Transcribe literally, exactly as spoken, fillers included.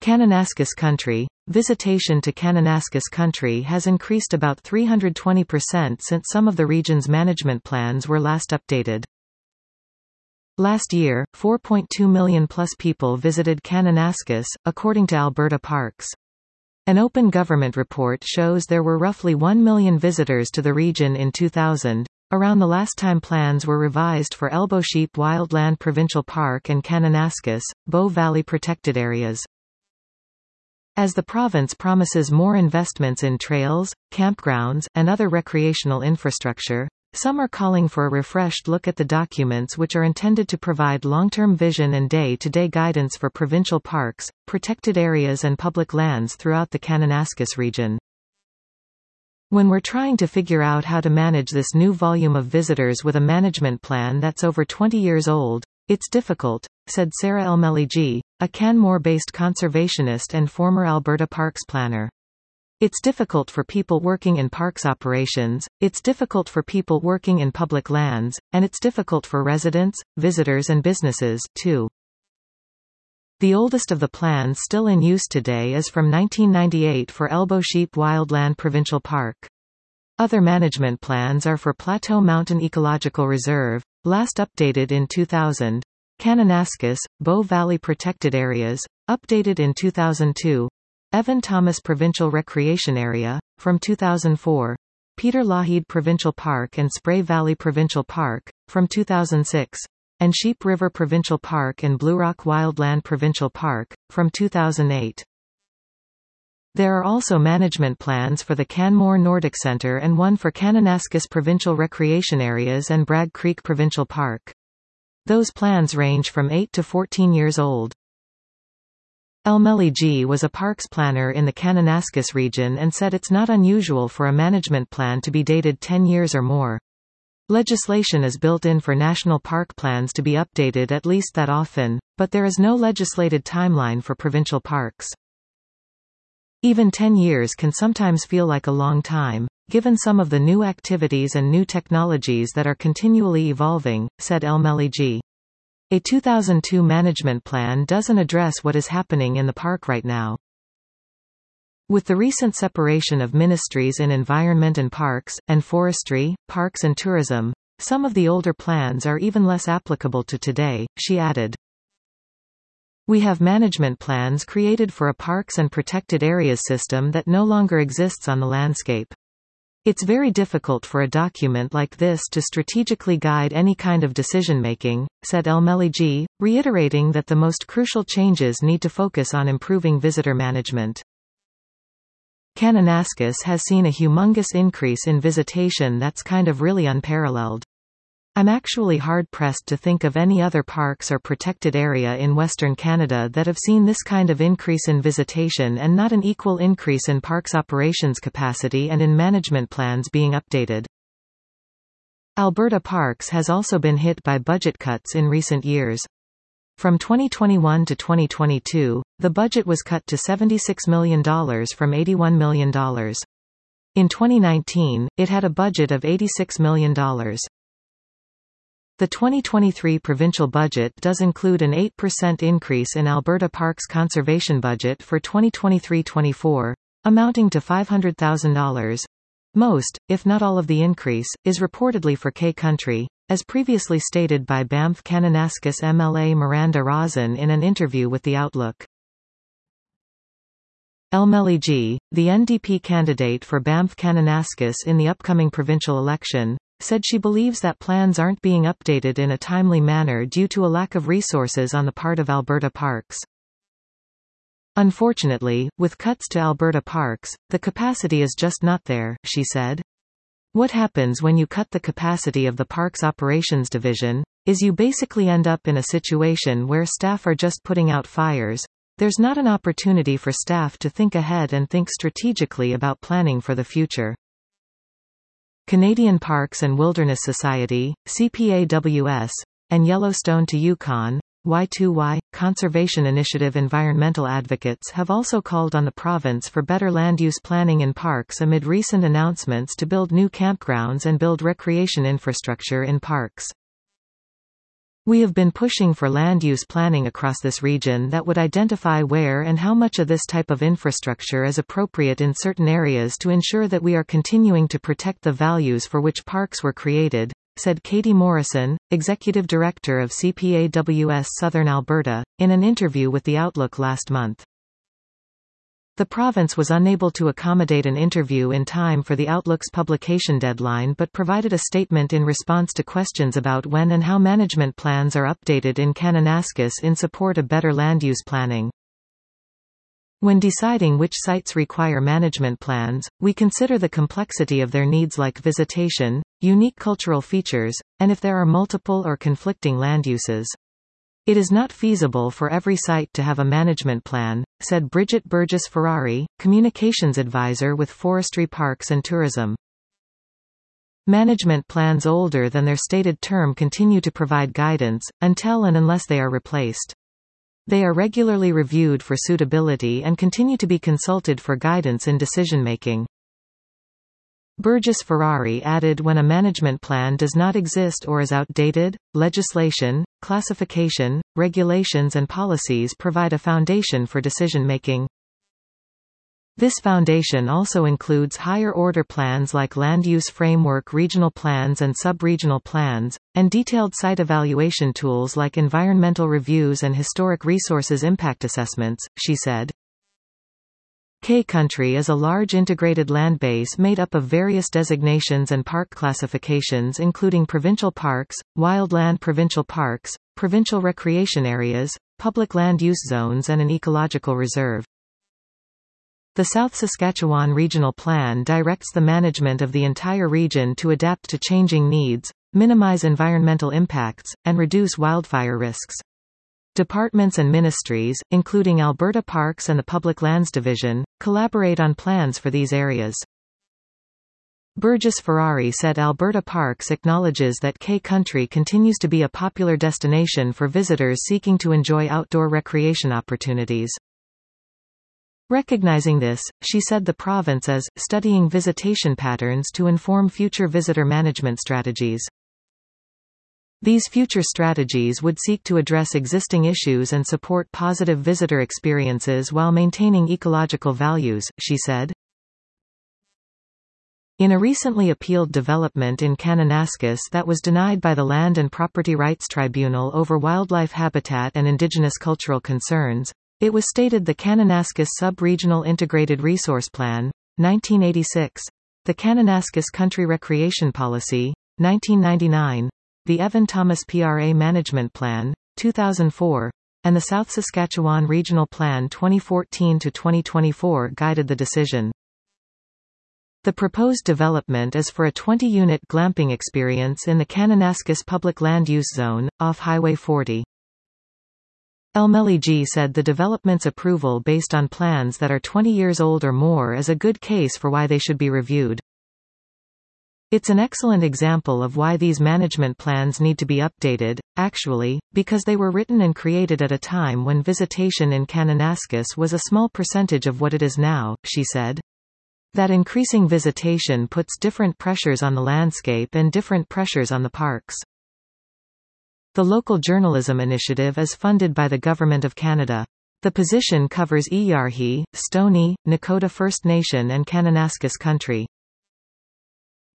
Kananaskis Country. Visitation to Kananaskis Country has increased about three hundred twenty percent since some of the region's management plans were last updated. Last year, four point two million plus people visited Kananaskis, according to Alberta Parks. An open government report shows there were roughly one million visitors to the region in two thousand, around the last time plans were revised for Elbow Sheep Wildland Provincial Park and Kananaskis, Bow Valley Protected Areas. As the province promises more investments in trails, campgrounds, and other recreational infrastructure, some are calling for a refreshed look at the documents which are intended to provide long-term vision and day-to-day guidance for provincial parks, protected areas and public lands throughout the Kananaskis region. When we're trying to figure out how to manage this new volume of visitors with a management plan that's over twenty years old, it's difficult, said Sarah Elmelege, a Canmore-based conservationist and former Alberta Parks planner. It's difficult for people working in parks operations, it's difficult for people working in public lands, and it's difficult for residents, visitors and businesses, too. The oldest of the plans still in use today is from nineteen ninety-eight for Elbow Sheep Wildland Provincial Park. Other management plans are for Plateau Mountain Ecological Reserve, last updated in two thousand, Kananaskis, Bow Valley Protected Areas, updated in two thousand two, Evan Thomas Provincial Recreation Area, from two thousand four, Peter Lougheed Provincial Park and Spray Valley Provincial Park, from two thousand six, and Sheep River Provincial Park and Blue Rock Wildland Provincial Park, from two thousand eight. There are also management plans for the Canmore Nordic Centre and one for Kananaskis Provincial Recreation Areas and Bragg Creek Provincial Park. Those plans range from eight to fourteen years old. Elmelege was a parks planner in the Kananaskis region and said it's not unusual for a management plan to be dated ten years or more. Legislation is built in for national park plans to be updated at least that often, but there is no legislated timeline for provincial parks. Even ten years can sometimes feel like a long time, given some of the new activities and new technologies that are continually evolving, said Elmelege. A two thousand two management plan doesn't address what is happening in the park right now. With the recent separation of ministries in environment and parks, and forestry, parks and tourism, some of the older plans are even less applicable to today, she added. We have management plans created for a parks and protected areas system that no longer exists on the landscape. It's very difficult for a document like this to strategically guide any kind of decision-making, said Elmelege, reiterating that the most crucial changes need to focus on improving visitor management. Kananaskis has seen a humongous increase in visitation that's kind of really unparalleled. I'm actually hard-pressed to think of any other parks or protected area in Western Canada that have seen this kind of increase in visitation and not an equal increase in parks operations capacity and in management plans being updated. Alberta Parks has also been hit by budget cuts in recent years. From twenty twenty-one to twenty twenty-two, the budget was cut to seventy-six million dollars from eighty-one million dollars. In twenty nineteen, it had a budget of eighty-six million dollars. The twenty twenty-three provincial budget does include an eight percent increase in Alberta Parks conservation budget for twenty twenty-three twenty-four, amounting to five hundred thousand dollars. Most, if not all of the increase, is reportedly for K-Country, as previously stated by Banff Kananaskis M L A Miranda Rosen in an interview with The Outlook. Elmelege, the N D P candidate for Banff Kananaskis in the upcoming provincial election, said she believes that plans aren't being updated in a timely manner due to a lack of resources on the part of Alberta Parks. Unfortunately, with cuts to Alberta Parks, the capacity is just not there, she said. What happens when you cut the capacity of the Parks Operations Division, is you basically end up in a situation where staff are just putting out fires. There's not an opportunity for staff to think ahead and think strategically about planning for the future. Canadian Parks and Wilderness Society, C P A W S, and Yellowstone to Yukon, Y two Y, Conservation Initiative environmental advocates have also called on the province for better land use planning in parks amid recent announcements to build new campgrounds and build recreation infrastructure in parks. We have been pushing for land use planning across this region that would identify where and how much of this type of infrastructure is appropriate in certain areas to ensure that we are continuing to protect the values for which parks were created, said Katie Morrison, Executive Director of C P A W S Southern Alberta, in an interview with The Outlook last month. The province was unable to accommodate an interview in time for the Outlook's publication deadline but provided a statement in response to questions about when and how management plans are updated in Kananaskis in support of better land use planning. When deciding which sites require management plans, we consider the complexity of their needs like visitation, unique cultural features, and if there are multiple or conflicting land uses. It is not feasible for every site to have a management plan, said Bridget Burgess-Ferrari, Communications Advisor with Forestry Parks and Tourism. Management plans older than their stated term continue to provide guidance, until and unless they are replaced. They are regularly reviewed for suitability and continue to be consulted for guidance in decision-making. Burgess-Ferrari added when a management plan does not exist or is outdated, legislation, classification, regulations and policies provide a foundation for decision-making. This foundation also includes higher-order plans like land use framework regional plans and sub-regional plans, and detailed site evaluation tools like environmental reviews and historic resources impact assessments, she said. K-Country is a large integrated land base made up of various designations and park classifications including provincial parks, wildland provincial parks, provincial recreation areas, public land use zones and an ecological reserve. The South Saskatchewan Regional Plan directs the management of the entire region to adapt to changing needs, minimize environmental impacts, and reduce wildfire risks. Departments and ministries, including Alberta Parks and the Public Lands Division, collaborate on plans for these areas. Burgess-Ferrari said Alberta Parks acknowledges that K-Country continues to be a popular destination for visitors seeking to enjoy outdoor recreation opportunities. Recognizing this, she said the province is studying visitation patterns to inform future visitor management strategies. These future strategies would seek to address existing issues and support positive visitor experiences while maintaining ecological values, she said. In a recently appealed development in Kananaskis that was denied by the Land and Property Rights Tribunal over wildlife habitat and Indigenous cultural concerns, it was stated the Kananaskis Sub-Regional Integrated Resource Plan, nineteen eighty-six, the Kananaskis Country Recreation Policy, nineteen ninety-nine, the Evan Thomas P R A Management Plan, two thousand four, and the South Saskatchewan Regional Plan twenty fourteen to twenty twenty-four guided the decision. The proposed development is for a twenty-unit glamping experience in the Kananaskis Public Land Use Zone, off Highway forty. Elmeligi said the development's approval based on plans that are twenty years old or more is a good case for why they should be reviewed. It's an excellent example of why these management plans need to be updated, actually, because they were written and created at a time when visitation in Kananaskis was a small percentage of what it is now, she said. That increasing visitation puts different pressures on the landscape and different pressures on the parks. The Local Journalism Initiative is funded by the Government of Canada. The position covers Iyarhi, Stoney, Nakota First Nation and Kananaskis Country.